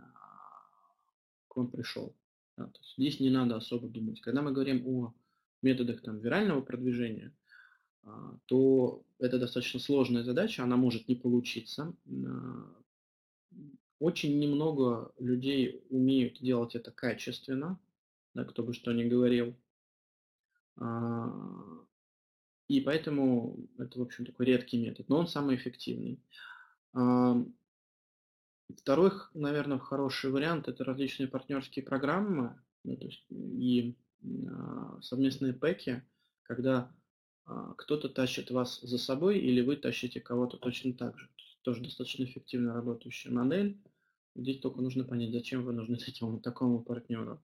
к вам пришел. Да, то есть здесь не надо особо думать. Когда мы говорим о методах там, вирального продвижения, то это достаточно сложная задача, она может не получиться. Очень немного людей умеют делать это качественно, да, кто бы что ни говорил. И поэтому это, в общем, такой редкий метод, но он самый эффективный. Второй, наверное, хороший вариант – это различные партнерские программы, ну, то есть и совместные пэки, когда кто-то тащит вас за собой или вы тащите кого-то точно так же. Тоже достаточно эффективно работающая модель. Здесь только нужно понять, зачем вы нужны этому такому партнеру.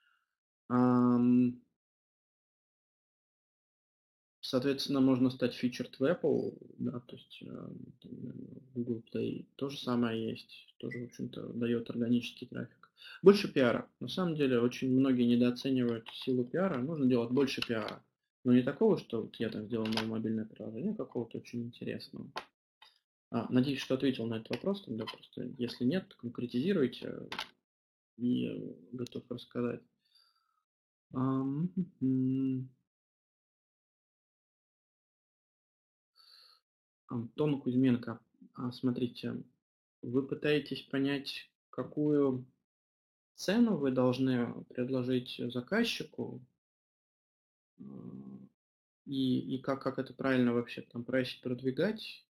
Соответственно, можно стать featured в Apple, да, то есть Google Play то же самое есть, тоже, в общем-то, дает органический трафик. Больше пиара. На самом деле, очень многие недооценивают силу пиара. Нужно делать больше пиара. Но не такого, что вот я там сделал новое мобильное приложение, а какого-то очень интересного. А, надеюсь, что ответил на этот вопрос. Тогда просто, если нет, то конкретизируйте и готов рассказать. Антон Кузьменко, а, смотрите, вы пытаетесь понять, какую цену вы должны предложить заказчику, а, и, и как, как это правильно вообще там прайсить, продвигать.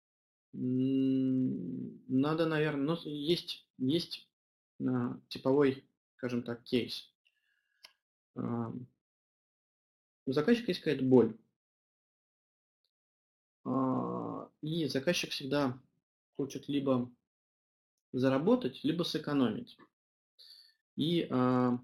М, Надо, наверное, ну, есть, есть а, типовой, скажем так, кейс. А, У заказчика есть какая-то боль, а, и заказчик всегда хочет либо заработать, либо сэкономить. И а,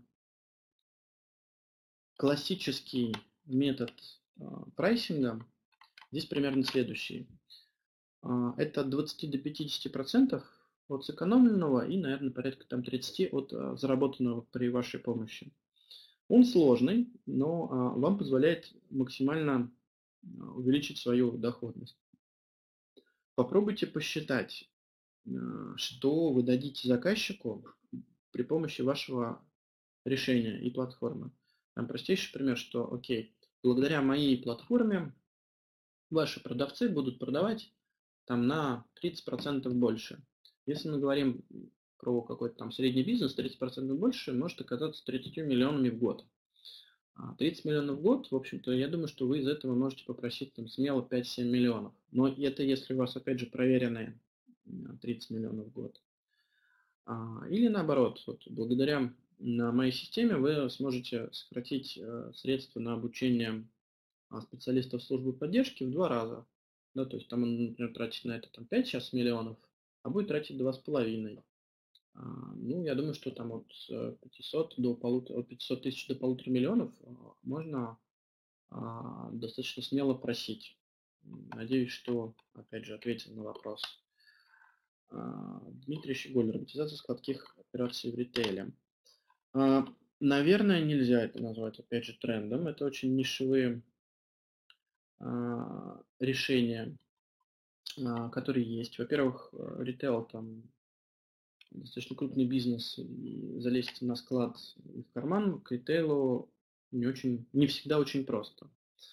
классический метод а, прайсинга здесь примерно следующий. А, это от двадцати до пятидесяти процентов от сэкономленного и, наверное, порядка там тридцати от а, заработанного при вашей помощи. Он сложный, но а, вам позволяет максимально а, увеличить свою доходность. Попробуйте посчитать, а, что вы дадите заказчику при помощи вашего решения и платформы. Там простейший пример, что, окей, благодаря моей платформе ваши продавцы будут продавать там на тридцать процентов больше. Если мы говорим про какой-то там средний бизнес, тридцать процентов больше может оказаться тридцатью миллионами в год. тридцать миллионов в год, в общем-то, я думаю, что вы из этого можете попросить там смело пять-семь миллионов. Но это если у вас, опять же, проверенные тридцать миллионов в год. Или наоборот, вот, благодаря моей системе вы сможете сократить средства на обучение специалистов службы поддержки в два раза. Да, то есть там он, например, тратит на это там, пять сейчас миллионов, а будет тратить два с половиной. Ну, я думаю, что там от пятисот до полутора, от пятисот тысяч до полутора миллионов можно а, достаточно смело просить. Надеюсь, что, опять же, ответил на вопрос. А, Дмитрий Щеголь, роботизация складских операций в ритейле. А, наверное, нельзя это назвать, опять же, трендом. Это очень нишевые а, решения, а, которые есть. Во-первых, ритейл там достаточно крупный бизнес, и залезть на склад и в карман к ритейлу не очень, не всегда очень просто.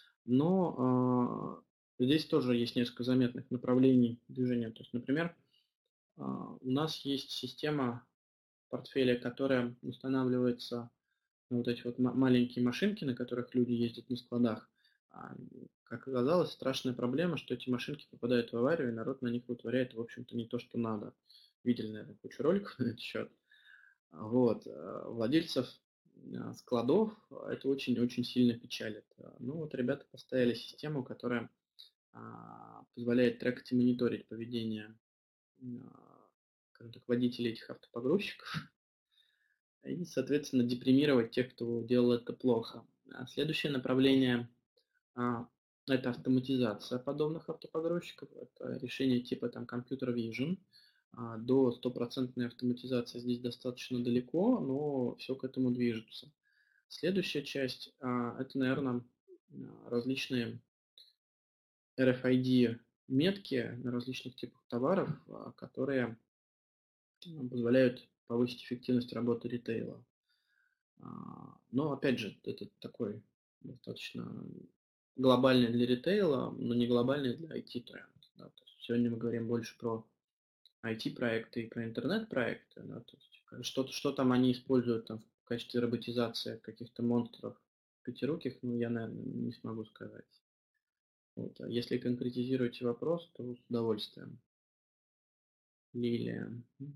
Но э, здесь тоже есть несколько заметных направлений движения. То есть, например, э, у нас есть система портфеля, которая устанавливается на вот эти вот маленькие машинки, на которых люди ездят на складах. А, как оказалось, страшная проблема, что эти машинки попадают в аварию, и народ на них вытворяет, в общем-то, не то, что надо. Видели, наверное, кучу роликов на этот счет. Вот. Владельцев складов это очень-очень сильно печалит. Ну вот ребята поставили систему, которая а, позволяет трекать и мониторить поведение а, скажем так, водителей этих автопогрузчиков и, соответственно, депримировать тех, кто делал это плохо. А следующее направление а, это автоматизация подобных автопогрузчиков, это решение типа там Computer Vision. А, до стопроцентной автоматизации здесь достаточно далеко, но все к этому движется. Следующая часть а, это, наверное, различные эр эф ай ди метки на различных типах товаров, а, которые позволяют повысить эффективность работы ритейла. А, Но, опять же, это такой достаточно глобальный для ритейла, но не глобальный для ай ти-тренд. Да. То есть сегодня мы говорим больше про ай ти-проекты и про интернет-проекты. Да. То есть что, что там они используют там, в качестве роботизации каких-то монстров пятируких, ну, я, наверное, не смогу сказать. Вот. А если конкретизируете вопрос, то с удовольствием. Лилия.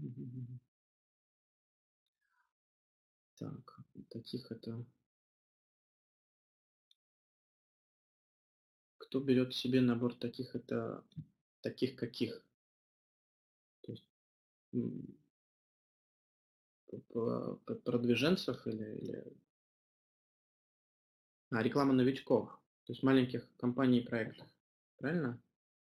Так, таких это... Кто берет себе набор таких, это таких каких? То есть продвиженцев или, или... А, реклама новичков, то есть маленьких компаний и проектов. Правильно?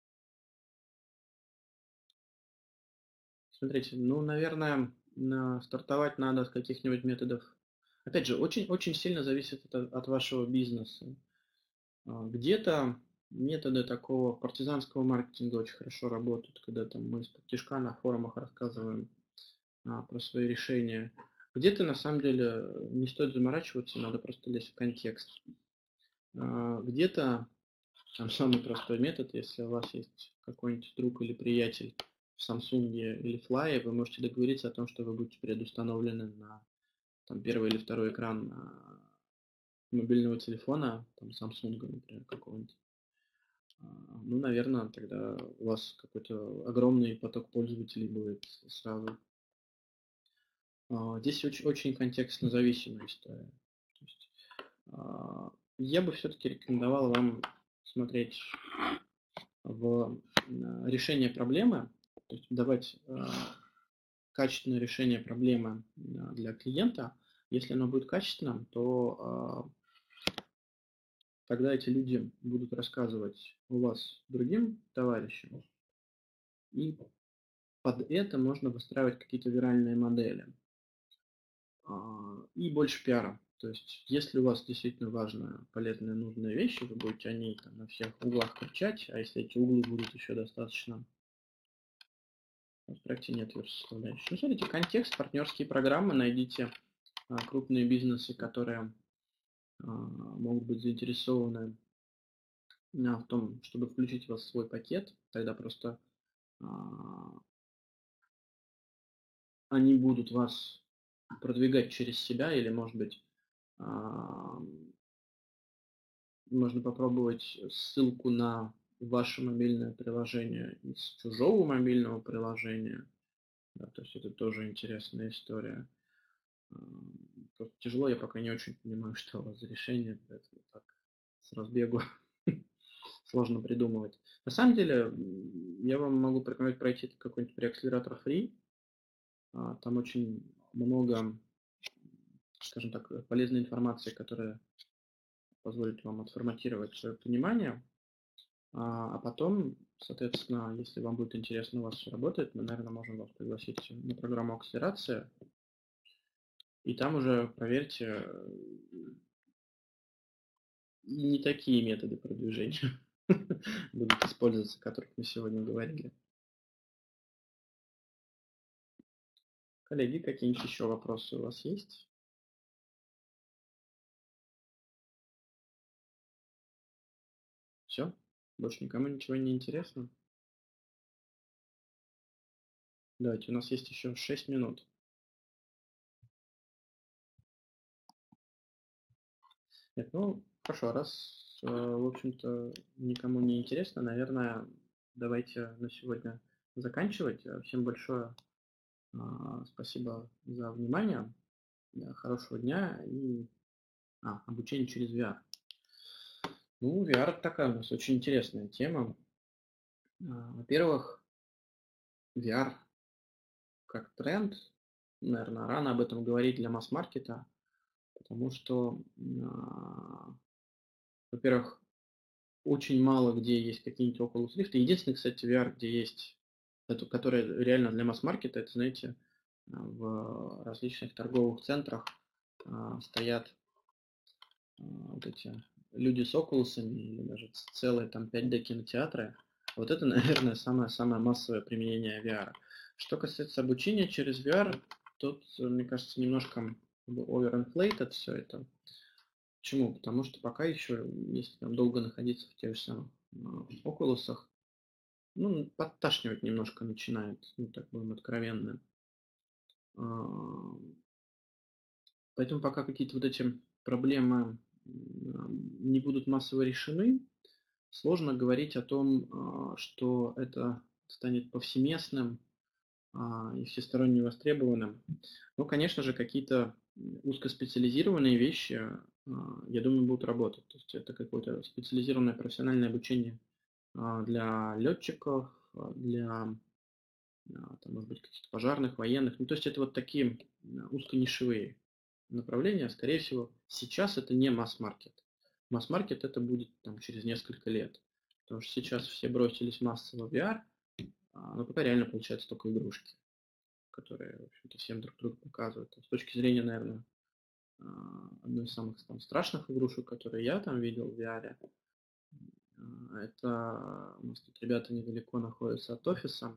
Смотрите, ну, наверное, стартовать надо с каких-нибудь методов. Опять же, очень-очень сильно зависит от, от вашего бизнеса. Где-то методы такого партизанского маркетинга очень хорошо работают, когда там мы из-под тишка на форумах рассказываем а, про свои решения. Где-то на самом деле не стоит заморачиваться, надо просто лезть в контекст. А, где-то там самый простой метод, если у вас есть какой-нибудь друг или приятель в Samsung или Fly, вы можете договориться о том, что вы будете предустановлены на там, первый или второй экран мобильного телефона, там, Samsung, например, какого-нибудь. Ну, наверное, тогда у вас какой-то огромный поток пользователей будет сразу. Здесь очень, очень контекстно зависимая история. То есть, я бы все-таки рекомендовал вам смотреть в решение проблемы, то есть давать качественное решение проблемы для клиента. Если оно будет качественным, то тогда эти люди будут рассказывать у вас другим товарищам, и под это можно выстраивать какие-то виральные модели. И больше пиара. То есть, если у вас действительно важная, полезная, нужная вещь, вы будете о ней там, на всех углах кричать, а если эти углы будут еще достаточно в проекте нет составляющей. Ну, смотрите, контекст, партнерские программы, найдите а, крупные бизнесы, которые а, могут быть заинтересованы а, в том, чтобы включить вас в свой пакет, тогда просто а, они будут вас продвигать через себя, или, может быть, а, можно попробовать ссылку на ваше мобильное приложение из чужого мобильного приложения. Да, то есть это тоже интересная история. Просто тяжело, я пока не очень понимаю, что у вас за решение, поэтому так с разбегу сложно придумывать. На самом деле, я вам могу порекомендовать пройти какой-нибудь преакселератор Free. Там очень много, скажем так, полезной информации, которая позволит вам отформатировать свое понимание. А потом, соответственно, если вам будет интересно, у вас все работает, мы, наверное, можем вас пригласить на программу акселерации. И там уже проверьте, не такие методы продвижения будут использоваться, о которых мы сегодня говорили. Коллеги, какие-нибудь еще вопросы у вас есть? Все? Больше никому ничего не интересно? Давайте, у нас есть еще шесть минут. Нет, ну, хорошо, раз, в общем-то, никому не интересно, наверное, давайте на сегодня заканчивать. Всем большое спасибо за внимание, хорошего дня и а, обучение через ви ар. Ну, ви ар такая у нас очень интересная тема. Во-первых, ви ар как тренд, наверное, рано об этом говорить для масс-маркета, потому что, во-первых, очень мало где есть какие-нибудь Oculus Rift. Единственный, кстати, ви ар, где есть, это, который реально для масс-маркета, это, знаете, в различных торговых центрах стоят вот эти люди с окулусами, или даже целые там пять дэ кинотеатры. Вот это, наверное, самое-самое массовое применение ви ар. Что касается обучения через ви ар, тут, мне кажется, немножко overinflated все это. Почему? Потому что пока еще, если там долго находиться в тех же самых окулусах, ну, подташнивать немножко начинает, ну, так будем откровенны. Поэтому пока какие-то вот эти проблемы не будут массово решены, сложно говорить о том, что это станет повсеместным и всесторонне востребованным. Но, конечно же, какие-то узкоспециализированные вещи, я думаю, будут работать. То есть это какое-то специализированное профессиональное обучение для летчиков, для, там, может быть, каких-то пожарных, военных. Ну, то есть это вот такие узконишевые направления. Скорее всего, сейчас это не масс-маркет. Масс-маркет это будет там, через несколько лет. Потому что сейчас все бросились массово в ви ар, но пока реально получается только игрушки, которые, в общем-то, всем друг друга показывают. С точки зрения, наверное, одной из самых там, страшных игрушек, которые я там видел в ви ар, это у нас тут ребята недалеко находятся от офиса.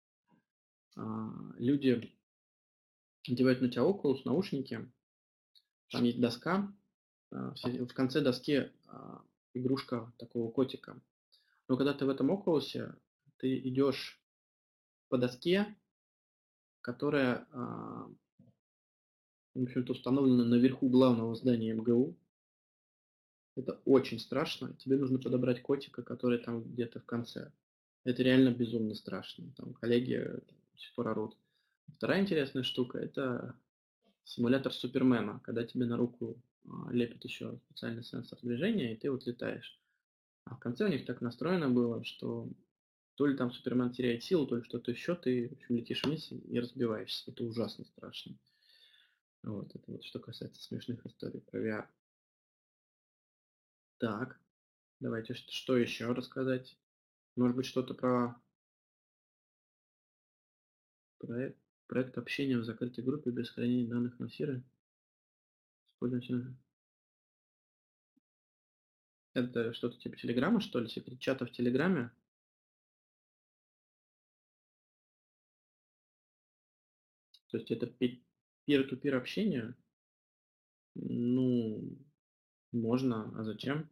Люди надевают на тебя Oculus, наушники, там есть доска, в конце доски игрушка такого котика. Но когда ты в этом Oculus, ты идешь по доске, которая, а, в общем-то, установлена наверху главного здания эм гэ у. Это очень страшно. Тебе нужно подобрать котика, который там где-то в конце. Это реально безумно страшно. Там коллеги до сих пор орут. Вторая интересная штука – это симулятор Супермена, когда тебе на руку а, лепит еще специальный сенсор движения, и ты вот летаешь. А в конце у них так настроено было, что то ли там Супермен теряет силу, то ли что-то еще, ты в общем, летишь вниз и разбиваешься. Это ужасно страшно. Вот, это вот что касается смешных историй про ви ар. Так, давайте что, что еще рассказать? Может быть, что-то про проект, проект общения в закрытой группе без хранения данных на сервере. Это что-то типа Телеграма, что ли? Типа чата в Телеграме? То есть это peer-to-peer общение? Ну, можно, а зачем?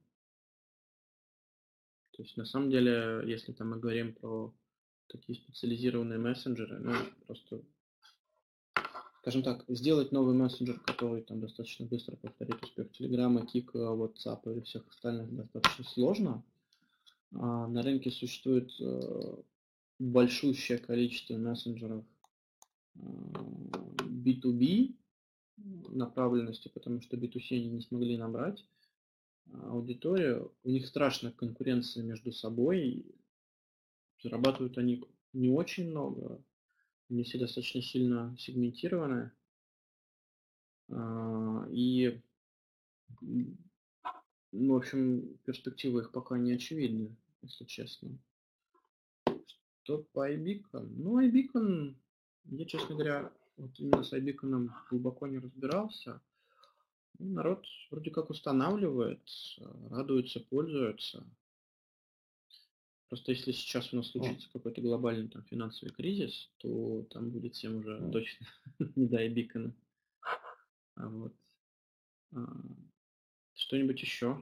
То есть на самом деле, если там мы говорим про такие специализированные мессенджеры, ну, просто, скажем так, сделать новый мессенджер, который там достаточно быстро повторит успех Телеграма, Кика, WhatsApp и всех остальных, достаточно сложно. А на рынке существует большущее количество мессенджеров би ту би направленности, потому что би ту си они не смогли набрать аудиторию. У них страшная конкуренция между собой. Зарабатывают они не очень много. Они все достаточно сильно сегментированы. И, в общем, перспективы их пока не очевидны, если честно. Что по iBeacon? Ну, iBeacon, я, честно говоря, вот именно с iBeacon глубоко не разбирался. Народ вроде как устанавливает, радуется, пользуется. Просто если сейчас у нас случится какой-то глобальный там финансовый кризис, то там будет всем уже точно не до iBeacon. А вот. А, что-нибудь еще?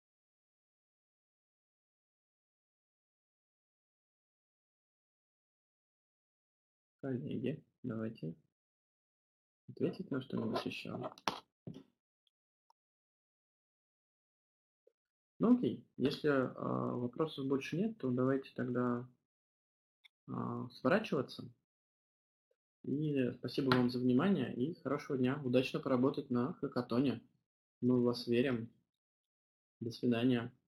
Коллеги, давайте ответить на что-нибудь еще. Ну окей, если а, вопросов больше нет, то давайте тогда а, сворачиваться. И спасибо вам за внимание и хорошего дня. Удачно поработать на хакатоне. Мы в вас верим. До свидания.